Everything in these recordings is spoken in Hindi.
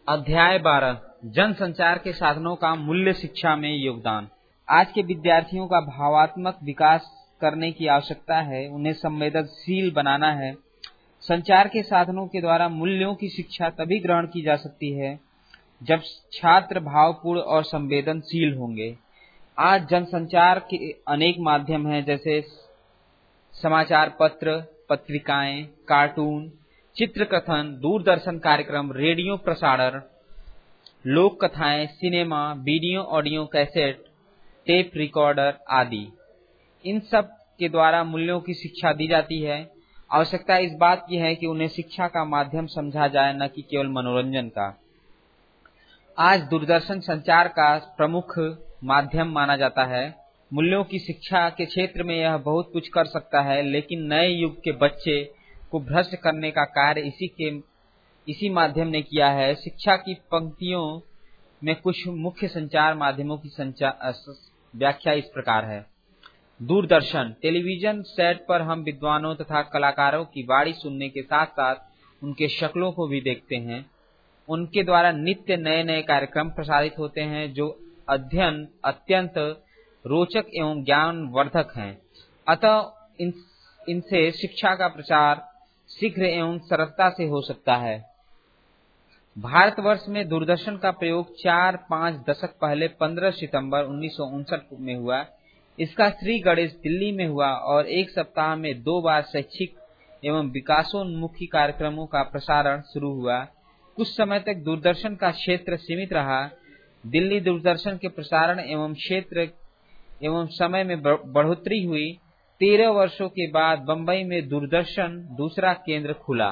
अध्याय 12 जन संचार के साधनों का मूल्य शिक्षा में योगदान। आज के विद्यार्थियों का भावात्मक विकास करने की आवश्यकता है, उन्हें संवेदनशील बनाना है। संचार के साधनों के द्वारा मूल्यों की शिक्षा तभी ग्रहण की जा सकती है जब छात्र भावपूर्ण और संवेदनशील होंगे। आज जनसंचार के अनेक माध्यम हैं, जैसे समाचार पत्र, पत्रिकाएं, कार्टून, चित्रकथन, दूरदर्शन कार्यक्रम, रेडियो प्रसारण, लोक कथाएं, cinema, video, audio cassette, tape recorder आदि। इन सब के द्वारा मूल्यों की शिक्षा दी जाती है। आवश्यकता इस बात की है कि उन्हें शिक्षा का माध्यम समझा जाए, न कि केवल मनोरंजन का। आज दूरदर्शन संचार का प्रमुख माध्यम माना जाता है। मूल्यों की शिक्षा के क्षेत्र में यह बहुत कुछ कर सकता है, लेकिन नए युग के बच्चे को भ्रष्ट करने का कार्य इसी माध्यम ने किया है। शिक्षा की पंक्तियों में कुछ मुख्य संचार माध्यमों की व्याख्या इस प्रकार है। दूरदर्शन टेलीविजन सेट पर हम विद्वानों तथा कलाकारों की वाणी सुनने के साथ साथ उनके शक्लों को भी देखते हैं। उनके द्वारा नित्य नए नए कार्यक्रम प्रसारित होते हैं जो अध्ययन अत्यंत रोचक एवं ज्ञानवर्धक हैं। अतः इनसे शिक्षा का प्रचार शीघ्र एवं सरलता से हो सकता है। भारतवर्ष में दूरदर्शन का प्रयोग 4-5 दशक पहले 15 सितंबर 1959 में हुआ। इसका श्री गणेश दिल्ली में हुआ और एक सप्ताह में 2 बार शैक्षिक एवं विकासोन्मुखी कार्यक्रमों का प्रसारण शुरू हुआ। कुछ समय तक दूरदर्शन का क्षेत्र सीमित रहा। दिल्ली दूरदर्शन के प्रसारण एवं क्षेत्र एवं समय में बढ़ोतरी हुई। 13 वर्षों के बाद बंबई में दूरदर्शन दूसरा केंद्र खुला।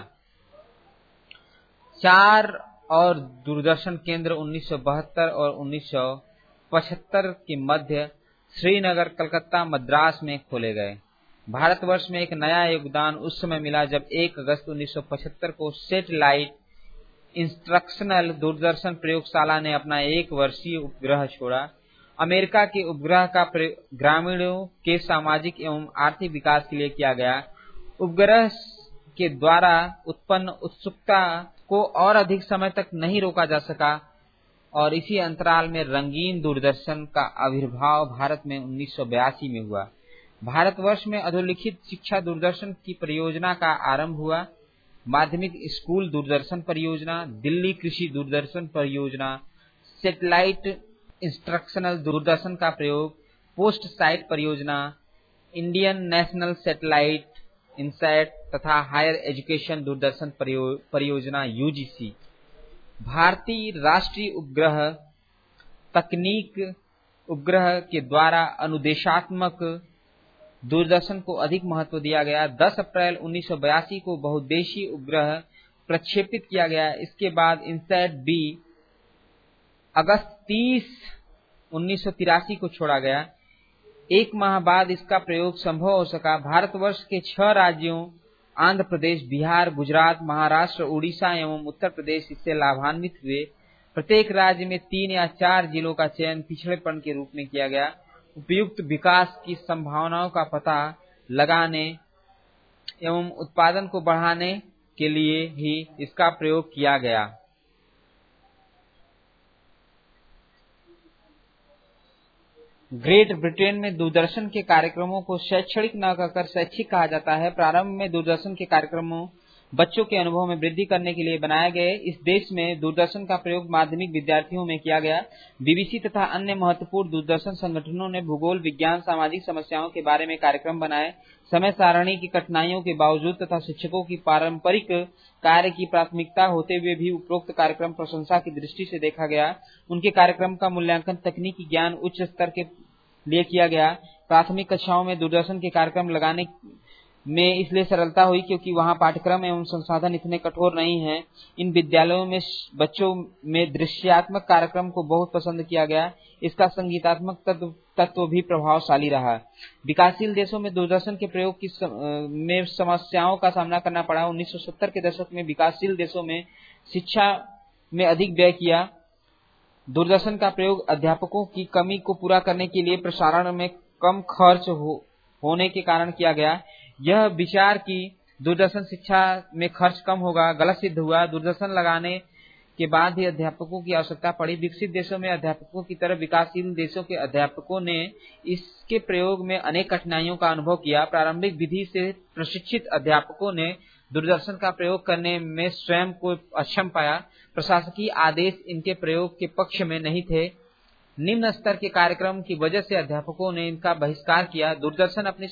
4 और दूरदर्शन केंद्र 1972 और 1975 के मध्य श्रीनगर, कलकत्ता, मद्रास में खोले गए। भारतवर्ष में एक नया योगदान उस समय मिला जब 1 अगस्त 1975 को सैटेलाइट इंस्ट्रक्शनल दूरदर्शन प्रयोगशाला ने अपना 1 वर्षीय उपग्रह छोड़ा। अमेरिका के उपग्रह का प्रयोग ग्रामीणों के सामाजिक एवं आर्थिक विकास के लिए किया गया। उपग्रह के द्वारा उत्पन्न उत्सुकता को और अधिक समय तक नहीं रोका जा सका और इसी अंतराल में रंगीन दूरदर्शन का आविर्भाव भारत में 1982 में हुआ। भारतवर्ष में अधोलिखित शिक्षा दूरदर्शन की परियोजना का आरंभ हुआ। माध्यमिक स्कूल दूरदर्शन परियोजना, दिल्ली कृषि दूरदर्शन परियोजना, सैटेलाइट इंस्ट्रक्शनल दूरदर्शन का प्रयोग, पोस्ट साइट परियोजना, इंडियन नेशनल सैटेलाइट इनसैट तथा हायर एजुकेशन दूरदर्शन परियोजना यूजीसी। भारतीय राष्ट्रीय उपग्रह तकनीक उपग्रह के द्वारा अनुदेशात्मक दूरदर्शन को अधिक महत्व दिया गया। 10 अप्रैल 1982 को बहुउद्देशीय उपग्रह प्रक्षेपित किया गया। इसके बाद इनसैट बी अगस्त 30, 1983 को छोड़ा गया। 1 माह बाद इसका प्रयोग संभव हो सका। भारतवर्ष के 6 राज्यों आंध्र प्रदेश, बिहार, गुजरात, महाराष्ट्र, उड़ीसा एवं उत्तर प्रदेश इससे लाभान्वित हुए। प्रत्येक राज्य में 3 या 4 जिलों का चयन पिछड़ेपन के रूप में किया गया। उपयुक्त विकास की संभावनाओं का पता लगाने एवं उत्पादन को बढ़ाने के लिए ही इसका प्रयोग किया गया। ग्रेट ब्रिटेन में दूरदर्शन के कार्यक्रमों को शैक्षणिक न कहकर शैक्षिक कहा जाता है। प्रारंभ में दूरदर्शन के कार्यक्रमों बच्चों के अनुभव में वृद्धि करने के लिए बनाए गए। इस देश में दूरदर्शन का प्रयोग माध्यमिक विद्यार्थियों में किया गया। बीबीसी तथा अन्य महत्वपूर्ण दूरदर्शन संगठनों ने भूगोल, विज्ञान, सामाजिक समस्याओं के बारे में कार्यक्रम बनाए। समय सारणी की कठिनाइयों के बावजूद तथा शिक्षकों की पारंपरिक कार्य की प्राथमिकता होते हुए भी उपरोक्त कार्यक्रम प्रशंसा की दृष्टि से देखा गया। उनके कार्यक्रम का मूल्यांकन तकनीकी ज्ञान उच्च स्तर के लिए किया गया। प्राथमिक कक्षाओं में दूरदर्शन के कार्यक्रम लगाने में इसलिए सरलता हुई क्योंकि वहां पाठ्यक्रम एवं संसाधन इतने कठोर नहीं हैं। इन विद्यालयों में बच्चों में दृश्यात्मक कार्यक्रम को बहुत पसंद किया गया। इसका संगीतात्मक तत्व भी प्रभावशाली रहा। विकासशील देशों में दूरदर्शन के प्रयोग में समस्याओं का सामना करना पड़ा। 1970 के दशक में विकासशील देशों में शिक्षा में अधिक व्यय किया। दूरदर्शन का प्रयोग अध्यापकों की कमी को पूरा करने के लिए प्रसारण में कम खर्च होने के कारण किया गया। यह विचार कि दूरदर्शन शिक्षा में खर्च कम होगा गलत सिद्ध हुआ। दूरदर्शन लगाने के बाद ही अध्यापकों की आवश्यकता पड़ी। विकसित देशों में अध्यापकों की तरह विकासशील देशों के अध्यापकों ने इसके प्रयोग में अनेक कठिनाइयों का अनुभव किया। प्रारंभिक विधि से प्रशिक्षित अध्यापकों ने दूरदर्शन का प्रयोग करने में स्वयं को अक्षम पाया। प्रशासकीय आदेश इनके प्रयोग के पक्ष में नहीं थे। निम्न स्तर के कार्यक्रम की वजह से अध्यापकों ने इनका बहिष्कार किया। दूरदर्शन अपनी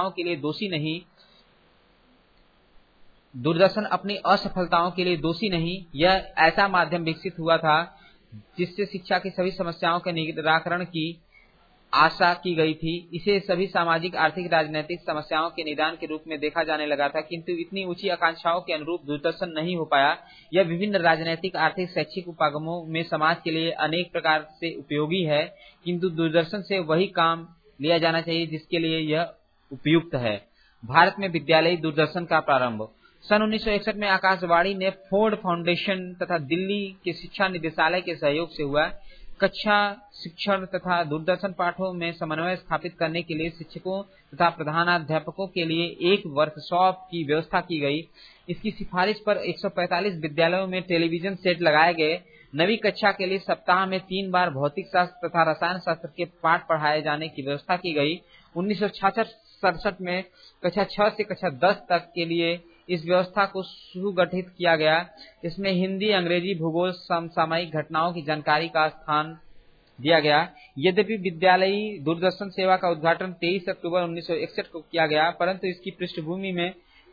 असफलताओं के लिए दोषी नहीं, यह ऐसा माध्यम विकसित हुआ था जिससे शिक्षा की सभी समस्याओं के निराकरण की आशा की गई थी। इसे सभी सामाजिक, आर्थिक, राजनीतिक समस्याओं के निदान के रूप में देखा जाने लगा था, किंतु इतनी ऊंची आकांक्षाओं के अनुरूप दूरदर्शन नहीं हो पाया। यह विभिन्न राजनीतिक, आर्थिक, शैक्षिक उपागमों में समाज के लिए अनेक प्रकार से उपयोगी है, किंतु दूरदर्शन से वही काम लिया जाना चाहिए जिसके लिए यह उपयुक्त है। भारत में विद्यालयी दूरदर्शन का प्रारंभ सन 1961 में आकाशवाणी ने फोर्ड फाउंडेशन तथा दिल्ली के शिक्षा निदेशालय के सहयोग से हुआ। कक्षा शिक्षण तथा दूरदर्शन पाठों में समन्वय स्थापित करने के लिए शिक्षकों तथा प्रधानाध्यापकों के लिए एक वर्कशॉप की व्यवस्था की गई। इसकी सिफारिश पर 145 विद्यालयों में टेलीविजन सेट लगाए गए। नवी कक्षा के लिए सप्ताह में 3 बार भौतिक शास्त्र तथा रसायन शास्त्र के पाठ पढ़ाए जाने की व्यवस्था की गई। 1966-67 में कक्षा 6 से कक्षा 10 तक के लिए इस व्यवस्था को सुगठित किया गया। इसमें हिंदी, अंग्रेजी, भूगोल, समसामयिक घटनाओं की जानकारी का स्थान दिया गया। यद्यपि विद्यालयी दूरदर्शन सेवा का उद्घाटन 23 अक्टूबर 1961 को किया गया, परंतु इसकी पृष्ठभूमि में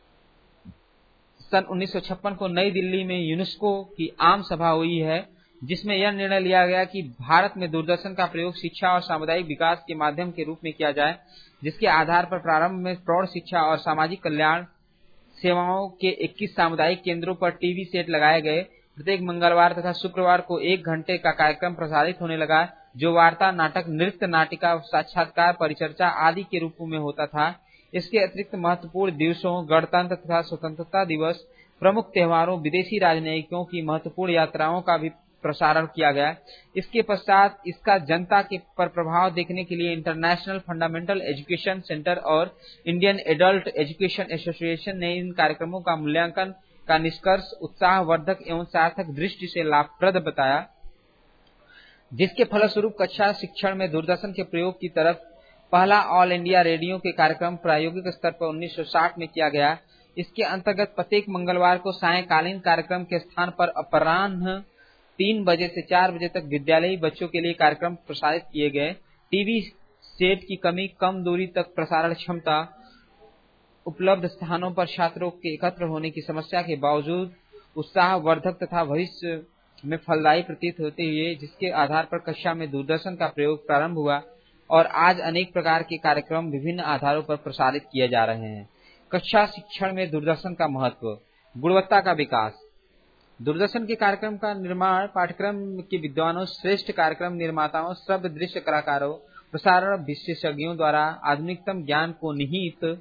सन 1956 को नई दिल्ली में यूनेस्को की आम सभा हुई है, जिसमें यह निर्णय लिया गया कि भारत में दूरदर्शन का प्रयोग शिक्षा और सामुदायिक विकास के माध्यम के रूप में किया जाए, जिसके आधार पर प्रारंभ में प्रौढ़ शिक्षा और सामाजिक कल्याण सेवाओं के 21 सामुदायिक केंद्रों पर टीवी सेट लगाए गए। प्रत्येक मंगलवार तथा शुक्रवार को 1 घंटे का कार्यक्रम प्रसारित होने लगा, जो वार्ता, नाटक, नृत्य, नाटिका, साक्षात्कार, परिचर्चा आदि के रूप में होता था। इसके अतिरिक्त महत्वपूर्ण दिवसों, गणतंत्र तथा स्वतंत्रता दिवस, प्रमुख त्योहारों, विदेशी राजनयिकों की महत्वपूर्ण यात्राओं का भी प्रसारण किया गया। इसके पश्चात इसका जनता के पर प्रभाव देखने के लिए इंटरनेशनल फंडामेंटल एजुकेशन सेंटर और इंडियन एडल्ट एजुकेशन एसोसिएशन ने इन कार्यक्रमों का मूल्यांकन का निष्कर्ष उत्साहवर्धक एवं सार्थक दृष्टि से लाभप्रद बताया, जिसके फलस्वरूप कक्षा शिक्षण में दूरदर्शन के प्रयोग की तरफ पहला ऑल इंडिया रेडियो के कार्यक्रम प्रायोगिक स्तर पर 1960 में किया गया। इसके अंतर्गत प्रत्येक मंगलवार को सायंकालीन कार्यक्रम के स्थान पर अपराह्न 3 बजे से 4 बजे तक विद्यालयी बच्चों के लिए कार्यक्रम प्रसारित किए गए। टीवी सेट की कमी, कम दूरी तक प्रसारण क्षमता, उपलब्ध स्थानों पर छात्रों के एकत्र होने की समस्या के बावजूद उत्साहवर्धक तथा भविष्य में फलदायी प्रतीत होते हुए, जिसके आधार पर कक्षा में दूरदर्शन का प्रयोग प्रारंभ हुआ और आज अनेक प्रकार के कार्यक्रम विभिन्न आधारों पर प्रसारित किए जा रहे हैं। कक्षा शिक्षण में दूरदर्शन का महत्व, गुणवत्ता का विकास। दूरदर्शन के कार्यक्रम का निर्माण पाठ्यक्रम के विद्वानों, श्रेष्ठ कार्यक्रम निर्माताओं, श्रव्य दृश्य कलाकारों, प्रसारण विशेषज्ञों द्वारा आधुनिकतम ज्ञान को निहित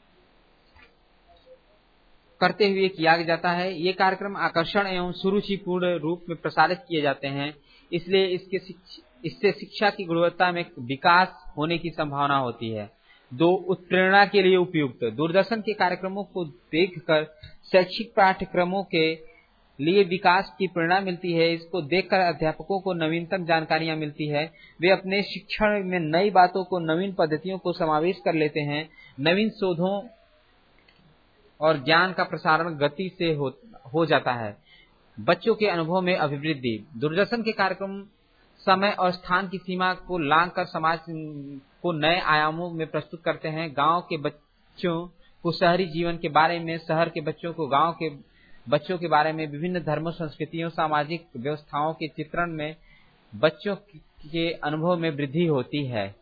करते हुए किया जाता है। ये कार्यक्रम आकर्षण एवं सुरुचिपूर्ण रूप में प्रसारित किए जाते हैं, इसलिए इससे शिक्षा की गुणवत्ता में विकास होने की संभावना होती है। 2. उत्प्रेरणा के लिए उपयुक्त। दूरदर्शन के कार्यक्रमों को देखकर शैक्षिक पाठ्यक्रमों के लिए विकास की प्रेरणा मिलती है। इसको देखकर अध्यापकों को नवीनतम जानकारियां मिलती है। वे अपने शिक्षण में नई बातों को, नवीन पद्धतियों को समावेश कर लेते हैं। नवीन शोधों और ज्ञान का प्रसारण गति से हो जाता है। बच्चों के अनुभव में अभिवृद्धि। दूरदर्शन के कार्यक्रम समय और स्थान की सीमा को लांघकर समाज को नए आयामों में प्रस्तुत करते हैं। गांव के बच्चों को शहरी जीवन के बारे में, शहर के बच्चों को गांव के बच्चों के बारे में, विभिन्न धर्मों, संस्कृतियों, सामाजिक व्यवस्थाओं के चित्रण में बच्चों के अनुभव में वृद्धि होती है।